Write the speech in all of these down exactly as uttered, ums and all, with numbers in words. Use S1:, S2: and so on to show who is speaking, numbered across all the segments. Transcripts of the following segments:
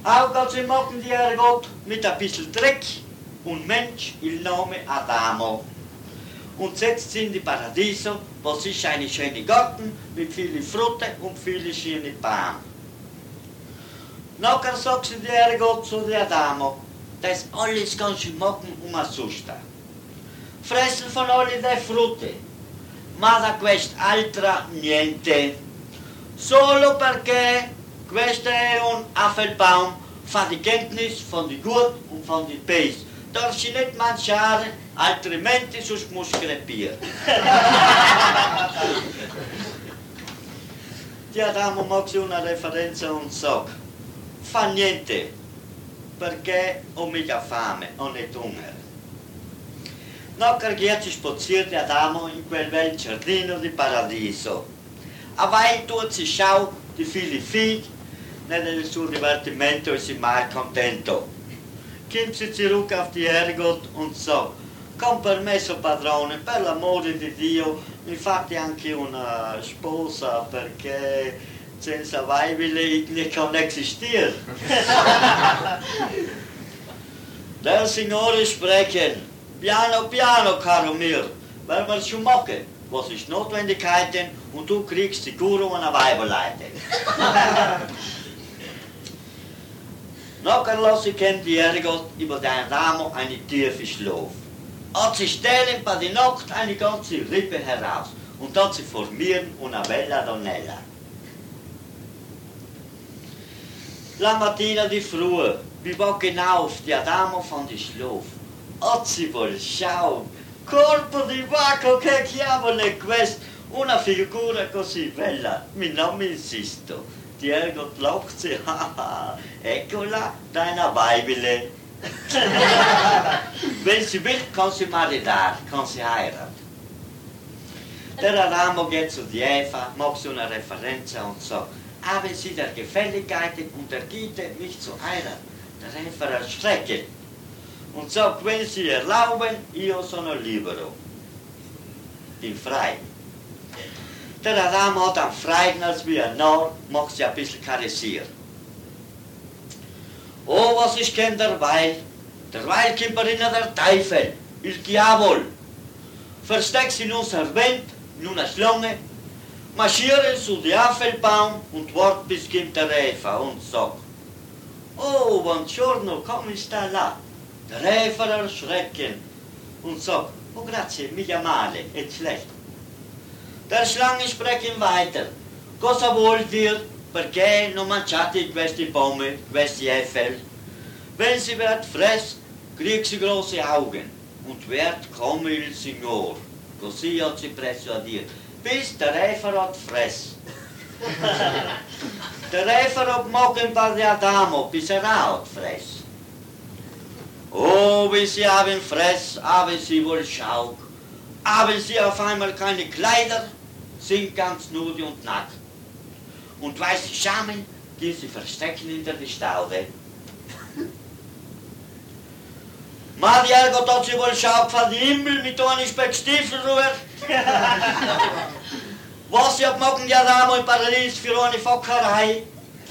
S1: Auch Gott sie machen die Herr Gott mit ein bisschen Dreck und Mensch, il nome Adamo. Und setzt sie in die Paradiso, wo ist eine schöne Garten mit vielen Früchten und vielen schönen Bäumen. Nachher sagt sie der Herr Gott zu der Adamo, das alles kannst du machen um a Susta. Fressen von alle die Früchte, ma da quest'altra niente. Solo perché questo è un Apfelbaum fa die Kenntnis von die Gut und von die Peace. Darf sie nicht mangiare, altrimenti sonst muss crepieren. Die Adamo macht una referenza und sagt, fa niente, perché ho mica fame, ho nicht Hunger. Nachher geht sie spaziert Adamo in quel bel giardino di paradiso. A vai tut sie schau die viele Vieh, nel suo divertimento e si mal contento. Kommt sie zurück auf die Herrgott und sagt, con permesso padrone, per l'amore di Dio, mi fate anche una sposa perché senza Weibele ich nicht kann existieren. Der Signore sprechen, piano piano, caro mio, weil wir schon machen, was ist Notwendigkeiten und du kriegst die Guru an eine Weiberleite. Nachher lasse ich die Herrgott über dein Ramo eine tiefe Schlaf. Hat sie stellen bei der Nacht eine ganze Rippe heraus und hat sie formieren una bella donnella. La mattina di früh, wir wachen auf, die Adamo von die Schlaf. Hat sie wohl schauen, corpo di vacco che chiamole questo, una figura così bella, mi non mi insisto. Die Herrgott lacht sie, haha, eccola, deine Weibele. Wenn sie will, kann sie maritar, kann sie heiraten. Der Adamo geht zu die Eva, macht so eine Referenz und sagt, haben Sie der Gefälligkeiten und der Gitte, mich zu heiraten? Der Eva erschreckt und sagt, wenn Sie erlauben, io sono libero. Bin frei. Der Adamo hat am Freien als wie ein Narr, macht sie ein bisschen karessieren. Oh, was ich kenn derweil? Derweil kommt er in der Teufel, il Diavol. Versteckt sie in unser Wind, in einer Schlange, marschieren zu dem Apfelbaum und wartet bis kommt der Eva und sagt, oh, buongiorno, come sta là? Der Eva erschrecken und sagt, oh grazie, mica male, et schlecht. Der Schlange sprechen weiter. Cosa vuol dir? Perché non mangiate questi pomme, questi Äpfel? Wenn sie wird fress, kriegt sie große Augen und wird come il Signor. Così hat sie persuadiert. Bis der Eva hat fress. Der Eva hat mocken bei der Adamo, bis er auch hat fress. Oh, wie sie haben fress, haben sie wohl Schauk. Haben sie auf einmal keine Kleider, sind ganz nude und nackt. Und weil sie schamen, die sie verstecken hinter die Staude. Ma die Herrgott hat sie wohl schaut von dem Himmel mit einem Speckstiefel rüber. Was sie abmachen die Adamo im Paradies für eine Fockerei.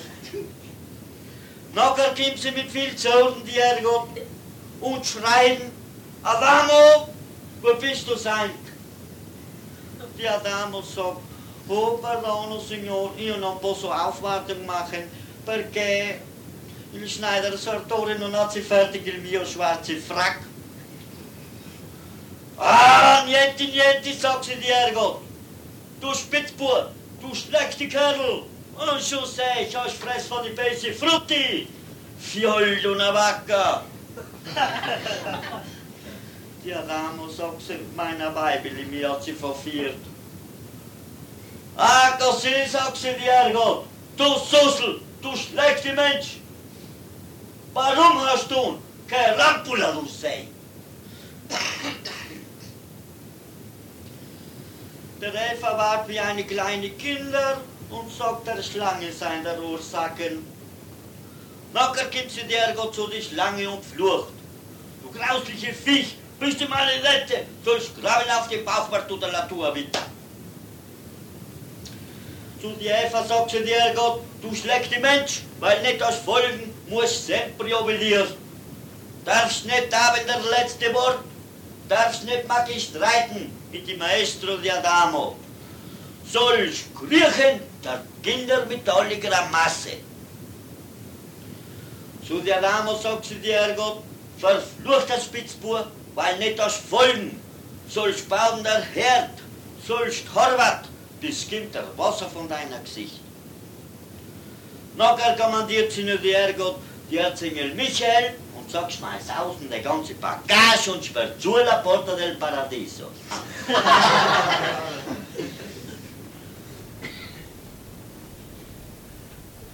S1: Nachher kommt sie mit viel Zoden, die Herrgott, und schreien, Adamo, wo bist du sein? Die Adamo sagt, oh, perdono, Signor, io non posso Aufwartung machen, perché il Schneider Sartori non hat sie fertig il mio schwarze Frack. Ah, niente, niente, sagt sie die Herrgott. Du Spitzbub, du schlechte Kerl, und so sei ich, ich fress von die Bäse Frutti, Fiol d'una Vacca. Die Adamo sagt sie, meine Weibeli, mir hat sie verführt. Ah, così, sagt sie die Herrgott, du Sussel, du schlechte Mensch. Warum hast du keine Rampula, du sei? Der Eva ward wie eine kleine Kinder und sagt der Schlange sein der Ursachen. Nachher gibt sie der Herrgott zu die Schlange und flucht. Du grausliche Viech, bist du meine Rette, sollst grauen auf den Bauch, war du der Natur wieder. Zu die Eva sagt sie der Herrgott, du schlechte Mensch, weil nicht das Folgen musst sempre obbedieren. Darfst nicht haben der letzte Wort, darfst nicht Magistreiten mit dem Maestro di Adamo. Sollst kriechen der Kinder mit alliger Masse. Zu di Adamo sagt sie dir, Herrgott, verflucht das Spitzbub, weil nicht das Folgen. Sollst bauen der Herd, sollst Horvat, bis kommt der Wasser von deiner Gesicht. Nachher kommandiert sie nur die Herrgott, die Erzengel Michael, und sagt, schmeiß aus und die ganze Bagage und sperrt zu la Porta del Paradiso.